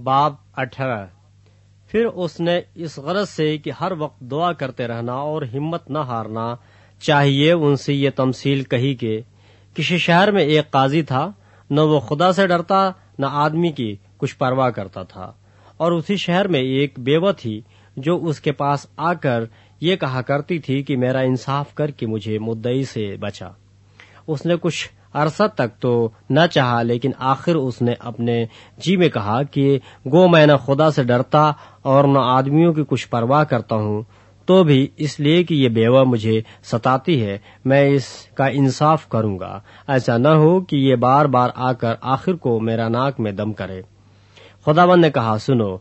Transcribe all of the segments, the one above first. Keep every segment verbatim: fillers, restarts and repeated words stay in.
باب اٹھارہ۔ پھر اس نے اس غرض سے کہ ہر وقت دعا کرتے رہنا اور ہمت نہ ہارنا چاہیے ان سے یہ تمثیل کہی کہ کسی شہر میں ایک قاضی تھا، نہ وہ خدا سے ڈرتا نہ آدمی کی کچھ پرواہ کرتا تھا، اور اسی شہر میں ایک بیوہ تھی جو اس کے پاس آ کر یہ کہا کرتی تھی کہ میرا انصاف کر کے مجھے مدعی سے بچا۔ اس نے کچھ عرصہ تک تو نہ چاہا، لیکن آخر اس نے اپنے جی میں کہا کہ گو میں نہ خدا سے ڈرتا اور نہ آدمیوں کی کچھ پرواہ کرتا ہوں، تو بھی اس لیے کہ یہ بیوہ مجھے ستاتی ہے میں اس کا انصاف کروں گا، ایسا نہ ہو کہ یہ بار بار آ کر آخر کو میرا ناک میں دم کرے۔ خداوند نے کہا، سنو،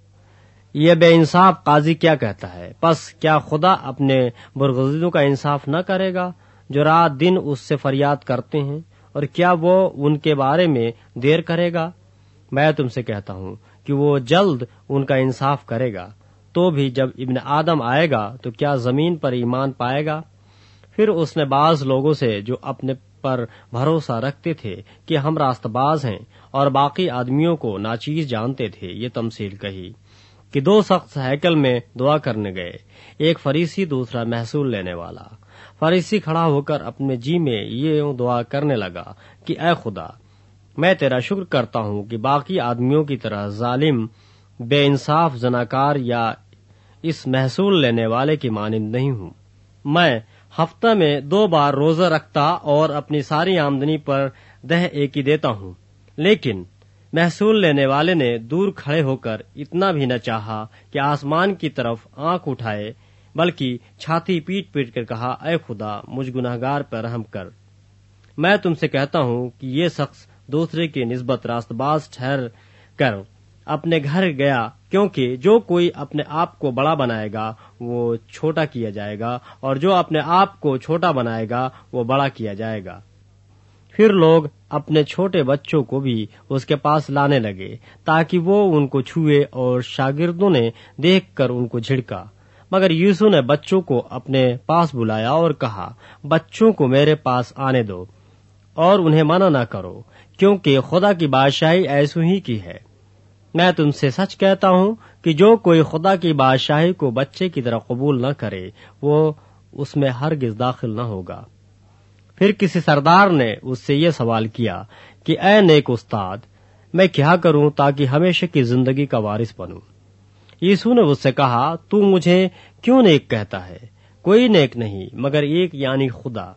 یہ بے انصاف قاضی کیا کہتا ہے؟ پس کیا خدا اپنے برگزیدوں کا انصاف نہ کرے گا جو رات دن اس سے فریاد کرتے ہیں، اور کیا وہ ان کے بارے میں دیر کرے گا؟ میں تم سے کہتا ہوں کہ وہ جلد ان کا انصاف کرے گا۔ تو بھی جب ابن آدم آئے گا تو کیا زمین پر ایمان پائے گا؟ پھر اس نے بعض لوگوں سے جو اپنے پر بھروسہ رکھتے تھے کہ ہم راست باز ہیں اور باقی آدمیوں کو ناچیز جانتے تھے، یہ تمثیل کہی کہ دو شخص ہیکل میں دعا کرنے گئے، ایک فریسی دوسرا محصول لینے والا۔ فریسی کھڑا ہو کر اپنے جی میں یہ دعا کرنے لگا کہ اے خدا، میں تیرا شکر کرتا ہوں کہ باقی آدمیوں کی طرح ظالم، بے انصاف، زناکار یا اس محصول لینے والے کی مانند نہیں ہوں۔ میں ہفتہ میں دو بار روزہ رکھتا اور اپنی ساری آمدنی پر دہ ایکی دیتا ہوں، لیکن محصول لینے والے نے دور کھڑے ہو کر اتنا بھی نہ چاہا کہ آسمان کی طرف آنکھ اٹھائے، بلکہ چھاتی پیٹ پیٹ کر کہا، اے خدا، مجھ گنہگار پر رحم کر۔ میں تم سے کہتا ہوں کہ یہ شخص دوسرے کی نسبت راست باز ٹھہر کر اپنے گھر گیا، کیونکہ جو کوئی اپنے آپ کو بڑا بنائے گا وہ چھوٹا کیا جائے گا، اور جو اپنے آپ کو چھوٹا بنائے گا وہ بڑا کیا جائے گا۔ پھر لوگ اپنے چھوٹے بچوں کو بھی اس کے پاس لانے لگے تاکہ وہ ان کو چھوئے، اور شاگردوں نے دیکھ کر ان کو جھڑکا۔ مگر یسوع نے بچوں کو اپنے پاس بلایا اور کہا، بچوں کو میرے پاس آنے دو اور انہیں منع نہ کرو، کیونکہ خدا کی بادشاہی ایسوں ہی کی ہے۔ میں تم سے سچ کہتا ہوں کہ جو کوئی خدا کی بادشاہی کو بچے کی طرح قبول نہ کرے وہ اس میں ہرگز داخل نہ ہوگا۔ پھر کسی سردار نے اس سے یہ سوال کیا کہ اے نیک استاد، میں کیا کروں تاکہ ہمیشہ کی زندگی کا وارث بنوں؟ یسوع نے اس سے کہا، تو مجھے کیوں نیک کہتا ہے؟ کوئی نیک نہیں مگر ایک، یعنی خدا۔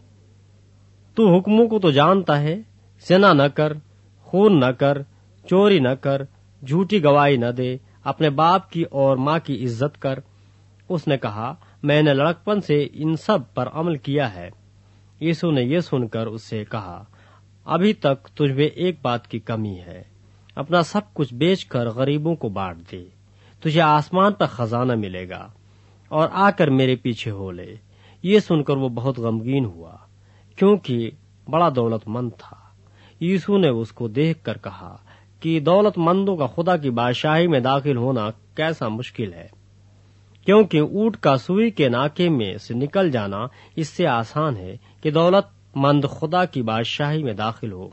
تو حکموں کو تو جانتا ہے، زنا نہ کر، خون نہ کر، چوری نہ کر، جھوٹی گواہی نہ دے، اپنے باپ کی اور ماں کی عزت کر۔ اس نے کہا، میں نے لڑکپن سے ان سب پر عمل کیا ہے۔ یسوع نے یہ سن کر اس سے کہا، ابھی تک تجھ میں ایک بات کی کمی ہے، اپنا سب کچھ بیچ کر غریبوں کو بانٹ دے، تجھے آسمان پر خزانہ ملے گا، اور آ کر میرے پیچھے ہو لے۔ یہ سن کر وہ بہت غمگین ہوا، کیونکہ بڑا دولت مند تھا۔ یسوع نے اس کو دیکھ کر کہا کہ دولت مندوں کا خدا کی بادشاہی میں داخل ہونا کیسا مشکل ہے، کیونکہ اونٹ کا سوئی کے ناکے میں سے نکل جانا اس سے آسان ہے کہ دولت مند خدا کی بادشاہی میں داخل ہو۔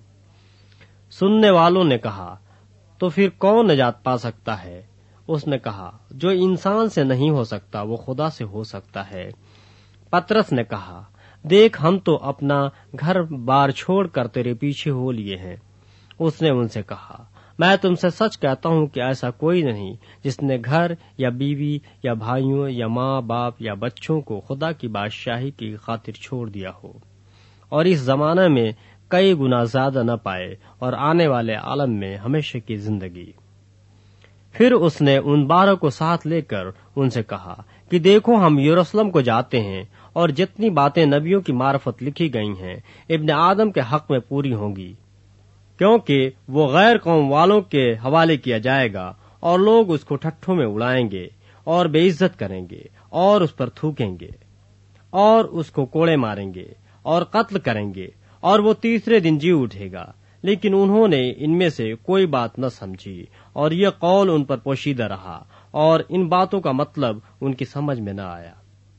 سننے والوں نے کہا، تو پھر کون نجات پا سکتا ہے؟ اس نے کہا، جو انسان سے نہیں ہو سکتا وہ خدا سے ہو سکتا ہے۔ پترس نے کہا، دیکھ، ہم تو اپنا گھر بار چھوڑ کر تیرے پیچھے ہو لیے ہیں۔ اس نے ان سے کہا، میں تم سے سچ کہتا ہوں کہ ایسا کوئی نہیں جس نے گھر یا بیوی یا بھائیوں یا ماں باپ یا بچوں کو خدا کی بادشاہی کی خاطر چھوڑ دیا ہو اور اس زمانے میں کئی گنا زیادہ نہ پائے اور آنے والے عالم میں ہمیشہ کی زندگی۔ پھر اس نے ان بارہ کو ساتھ لے کر ان سے کہا کہ دیکھو، ہم یروشلم کو جاتے ہیں، اور جتنی باتیں نبیوں کی معرفت لکھی گئی ہیں ابن آدم کے حق میں پوری ہوں گی، کیونکہ وہ غیر قوم والوں کے حوالے کیا جائے گا، اور لوگ اس کو ٹھٹھوں میں اڑائیں گے اور بے عزت کریں گے اور اس پر تھوکیں گے اور اس کو کوڑے ماریں گے اور قتل کریں گے، اور وہ تیسرے دن جی اٹھے گا۔ لیکن انہوں نے ان میں سے کوئی بات نہ سمجھی، اور یہ قول ان پر پوشیدہ رہا، اور ان باتوں کا مطلب ان کی سمجھ میں نہ آیا۔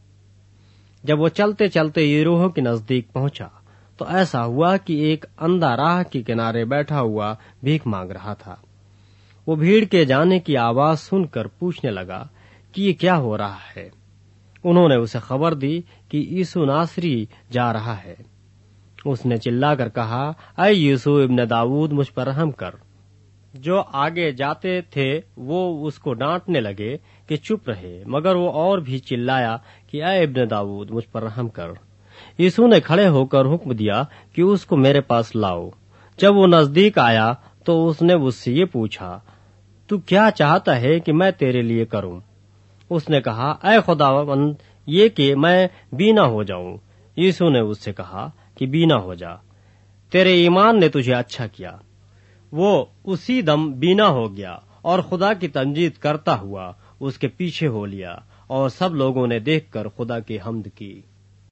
جب وہ چلتے چلتے یریحو کے نزدیک پہنچا تو ایسا ہوا کہ ایک اندھا راہ کے کنارے بیٹھا ہوا بھیک مانگ رہا تھا۔ وہ بھیڑ کے جانے کی آواز سن کر پوچھنے لگا کہ یہ کیا ہو رہا ہے۔ انہوں نے اسے خبر دی کہ یسوع ناصری جا رہا ہے۔ اس نے چلا کر کہا، اے یسوع ابن داؤد، مجھ پر رحم کر۔ جو آگے جاتے تھے وہ اس کو ڈانٹنے لگے کہ چپ رہے، مگر وہ اور بھی چلایا کہ اے ابن داؤد، مجھ پر رحم کر۔ یسوع نے کھڑے ہو کر حکم دیا کہ اس کو میرے پاس لاؤ۔ جب وہ نزدیک آیا تو اس نے اس سے یہ پوچھا، تو کیا چاہتا ہے کہ میں تیرے لیے کروں؟ اس نے کہا، اے خداوند، یہ کہ میں بینا ہو جاؤں۔ یسوع نے اس سے کہا کہ بینا ہو جا، تیرے ایمان نے تجھے اچھا کیا۔ وہ اسی دم بینا ہو گیا اور خدا کی تمجید کرتا ہوا اس کے پیچھے ہو لیا، اور سب لوگوں نے دیکھ کر خدا کی حمد کی۔